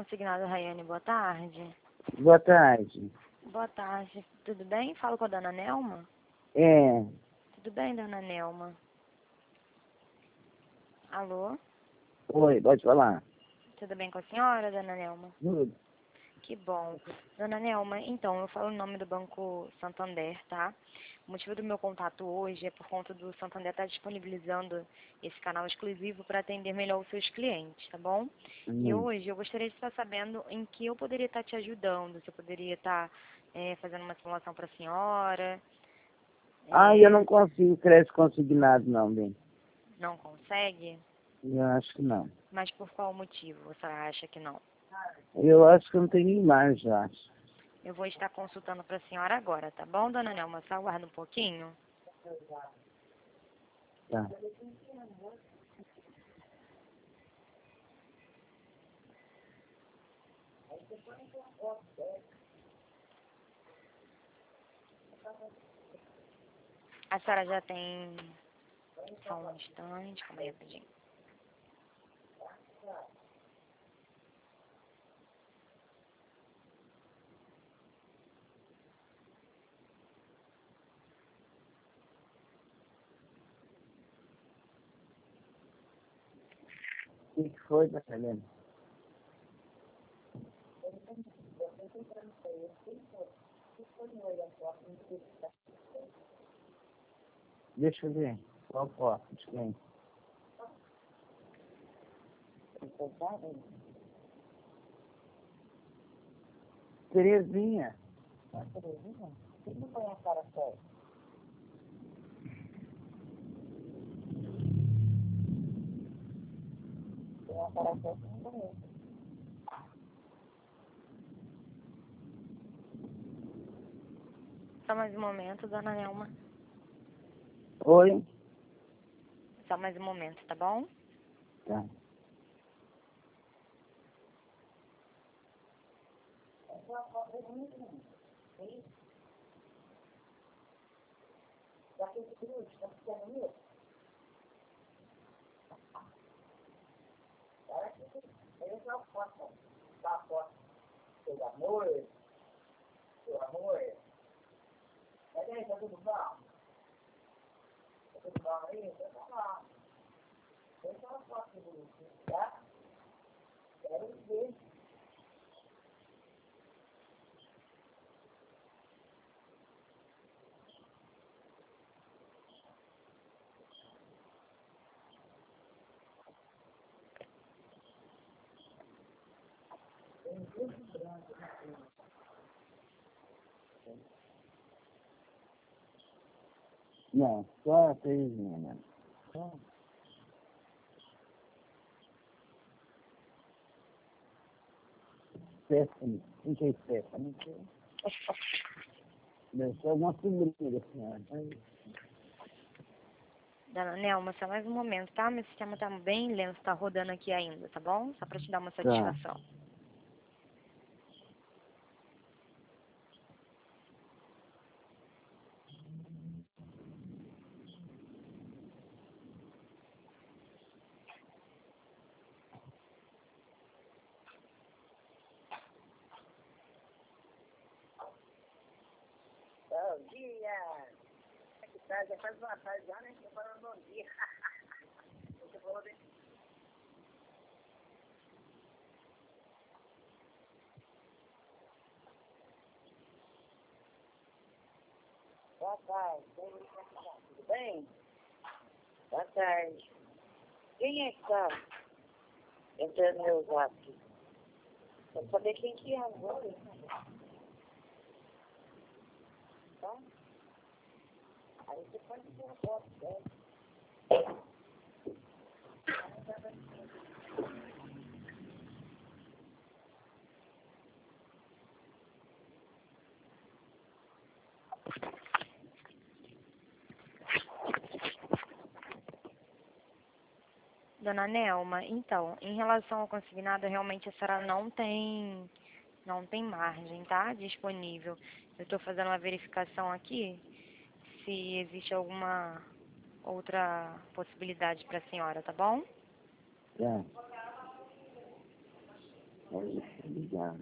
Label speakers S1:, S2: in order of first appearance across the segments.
S1: consignado, Raiane, boa tarde.
S2: Boa tarde.
S1: Boa tarde, tudo bem? Falo com a dona Nelma?
S2: É,
S1: Tudo bem, dona Nelma? Alô?
S2: oi, pode falar.
S1: Tudo bem com a senhora, dona Nelma?
S2: Tudo.
S1: Que bom. Dona Nelma, então, eu falo o nome do Banco Santander, tá? O motivo do meu contato hoje é por conta do Santander estar disponibilizando esse canal exclusivo para atender melhor os seus clientes, tá bom? E hoje eu gostaria de estar sabendo em que eu poderia estar te ajudando, se eu poderia estar fazendo uma simulação para a senhora.
S2: Eu não consigo crédito consignado, não, bem.
S1: Não consegue?
S2: Eu acho que não.
S1: Mas por qual motivo você acha que não?
S2: Eu acho que eu não tenho imagem, eu acho.
S1: Eu vou estar consultando para a senhora agora, tá bom, dona Nelma? Só aguarda um pouquinho.
S2: Tá.
S1: A senhora já tem... Só um instante, calma aí rapidinho.
S2: O que foi, tá sabendo? Deixa eu ver. Qual foto de quem? Terezinha. Terezinha? Por que não põe a cara séria? Tem a cara séria que não conheço.
S1: Só mais um momento, dona Nelma.
S2: Oi?
S1: Só mais um momento, tá bom?
S2: Tá. Seu amor. Mas aí, tá tudo bom? Tá tudo bom aí? Tá bom. Deixa uma foto bonitinha, tá? Quero ver. Não, só a Terezinha, né? Stephanie. Quem que é Stephanie? Deve ser alguma sobrinha da senhora.
S1: Dona Nelma, só mais um momento, tá? Meu sistema tá bem lento, tá rodando aqui ainda, tá bom? Só pra te dar uma
S2: Tá.
S1: satisfação.
S2: Bom dia! Que tá, já faz uma tarde já, né? Tô falando bom dia. Você falou bem. Boa tarde. Tudo bem? Boa tarde. Quem é que tá entrando no meu zap? Quero saber quem que é agora. Tá? Aí você pode ter uma foto, né?
S1: Dona Nelma, então, em relação ao consignado, realmente a senhora não tem margem, tá? Disponível. Eu estou fazendo uma verificação aqui se existe alguma outra possibilidade para a senhora, tá bom?
S2: Tá. Obrigado.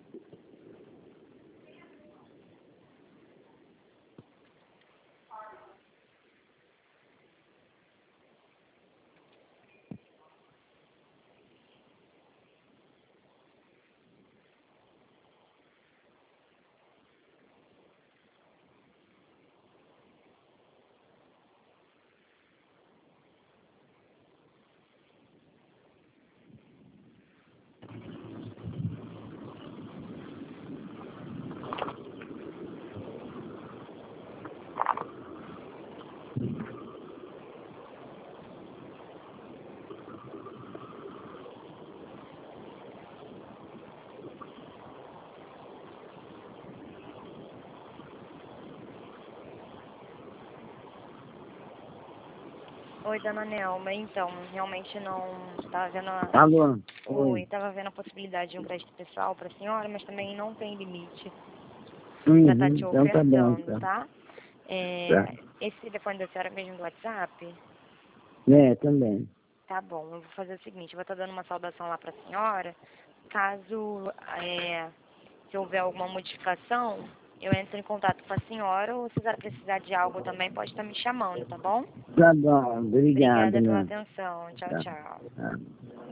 S1: Oi, dona Nelma. Então, realmente não estava vendo a...
S2: Alô?
S1: Oi, estava vendo a possibilidade de um crédito pessoal para a senhora, mas também não tem limite para estar te
S2: Então tá bom,
S1: ofertando,
S2: tá.
S1: tá? Esse telefone da senhora é mesmo do WhatsApp?
S2: Também.
S1: Tá bom, eu vou fazer o seguinte, eu vou estar dando uma saudação lá para a senhora. Caso se houver alguma modificação, eu entro em contato com a senhora ou se ela precisar de algo também, pode estar me chamando, tá bom?
S2: Tá bom, obrigado,
S1: Obrigada pela
S2: né?
S1: atenção. Tchau,
S2: Tá.
S1: tchau.
S2: Tá.